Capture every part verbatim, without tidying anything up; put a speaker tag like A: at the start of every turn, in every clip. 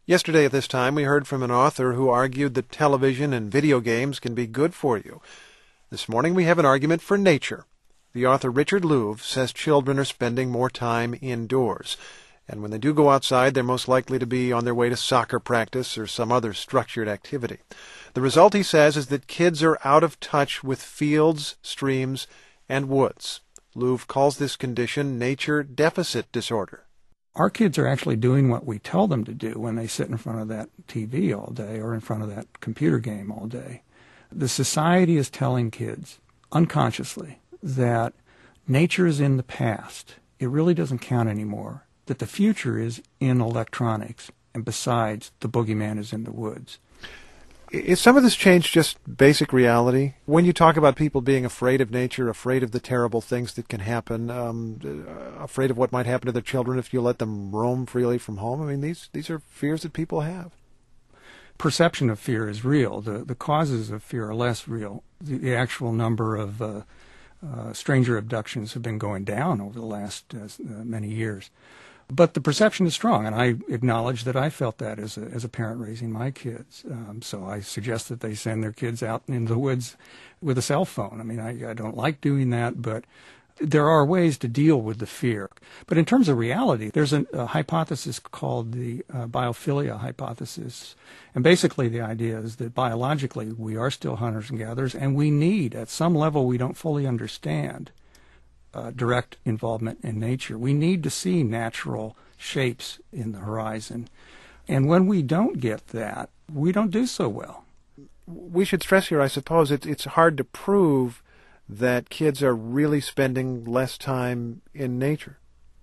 A: Yesterday at this time, we heard from an author who argued that television and video games can be good for you. This morning, we have an argument for nature. The author Richard Louv says children are spending more time indoors, and when they do go outside, they're most likely to be on their way to soccer practice or some other structured activity. The result, he says, is that kids are out of touch with fields, streams, and woods. Louv calls this condition nature deficit disorder.
B: Our kids are actually doing what we tell them to do when they sit in front of that T V all day or in front of that computer game all day. The society is telling kids, unconsciously, that nature is in the past. It really doesn't count anymore. That the future is in electronics, and besides, the boogeyman is in the woods.
A: Is some of this change just basic reality? When you talk about people being afraid of nature, afraid of the terrible things that can happen, um, afraid of what might happen to their children if you let them roam freely from home, I mean, these these are fears that people have.
B: Perception of fear is real. The the causes of fear are less real. The, the actual number of uh, uh, stranger abductions have been going down over the last uh, many years. But the perception is strong, and I acknowledge that I felt that as a, as a parent raising my kids. Um, so I suggest that they send their kids out into the woods with a cell phone. I mean, I, I don't like doing that, but there are ways to deal with the fear. But in terms of reality, there's a, a hypothesis called the uh, biophilia hypothesis. And basically the idea is that biologically we are still hunters and gatherers, and we need, at some level we don't fully understand, Uh, direct involvement in nature. We need to see natural shapes in the horizon. And when we don't get that, we don't do so well.
A: We should stress here, I suppose, it's, it's hard to prove that kids are really spending less time in nature.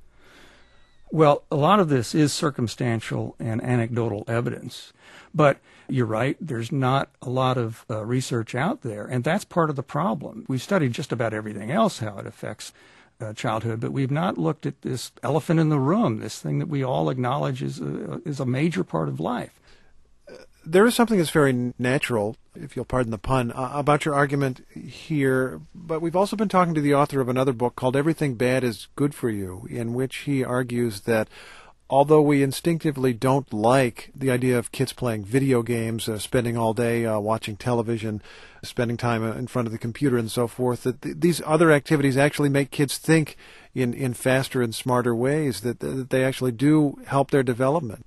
B: Well, a lot of this is circumstantial and anecdotal evidence. But you're right, there's not a lot of uh, research out there, and that's part of the problem. We've studied just about everything else, how it affects uh, childhood, but we've not looked at this elephant in the room, this thing that we all acknowledge is a, is a major part of life.
A: There is something that's very natural, if you'll pardon the pun, uh, about your argument here, but we've also been talking to the author of another book called Everything Bad is Good for You, in which he argues that although we instinctively don't like the idea of kids playing video games, uh, spending all day uh, watching television, spending time in front of the computer and so forth, that th- these other activities actually make kids think in, in faster and smarter ways, that, that they actually do help their development.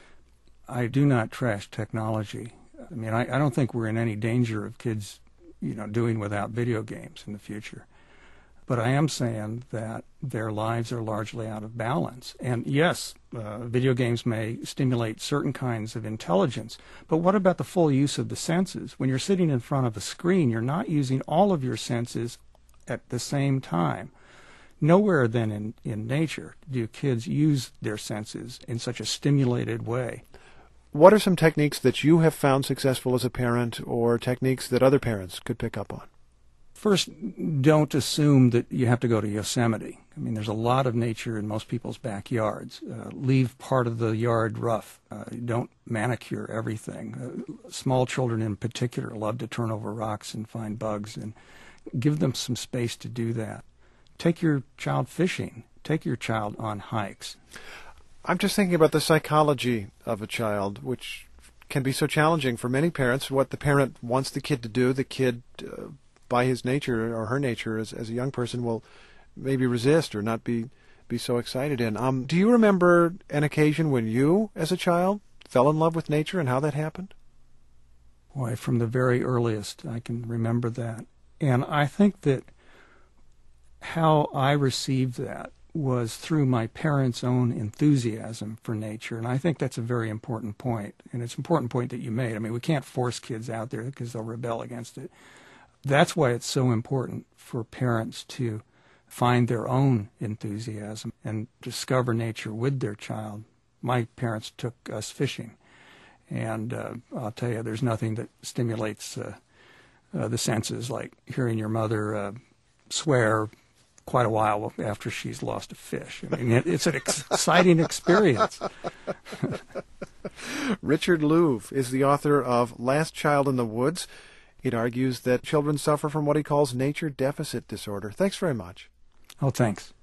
B: I do not trash technology. I mean, I, I don't think we're in any danger of kids, you know, doing without video games in the future. But I am saying that their lives are largely out of balance. And yes, uh, video games may stimulate certain kinds of intelligence, but what about the full use of the senses? When you're sitting in front of a screen, you're not using all of your senses at the same time. Nowhere then in, in nature do kids use their senses in such a stimulated way.
A: What are some techniques that you have found successful as a parent, or techniques that other parents could pick up on?
B: First, don't assume that you have to go to Yosemite. I mean, there's a lot of nature in most people's backyards. Uh, leave part of the yard rough. Uh, don't manicure everything. Uh, small children in particular love to turn over rocks and find bugs, and give them some space to do that. Take your child fishing. Take your child on hikes.
A: I'm just thinking about the psychology of a child, which can be so challenging for many parents. What the parent wants the kid to do, the kid, uh, by his nature or her nature as, as a young person, will maybe resist or not be, be so excited in. Um, do you remember an occasion when you, as a child, fell in love with nature and how that happened?
B: Why, from the very earliest, I can remember that. And I think that how I received that was through my parents' own enthusiasm for nature. And I think that's a very important point. And it's an important point that you made. I mean, we can't force kids out there because they'll rebel against it. That's why it's so important for parents to find their own enthusiasm and discover nature with their child. My parents took us fishing. And uh, I'll tell you, there's nothing that stimulates uh, uh, the senses like hearing your mother uh, swear quite a while after she's lost a fish. I mean, it, it's an ex- exciting experience.
A: Richard Louv is the author of Last Child in the Woods. It argues that children suffer from what he calls nature deficit disorder. Thanks very much.
B: Oh, thanks.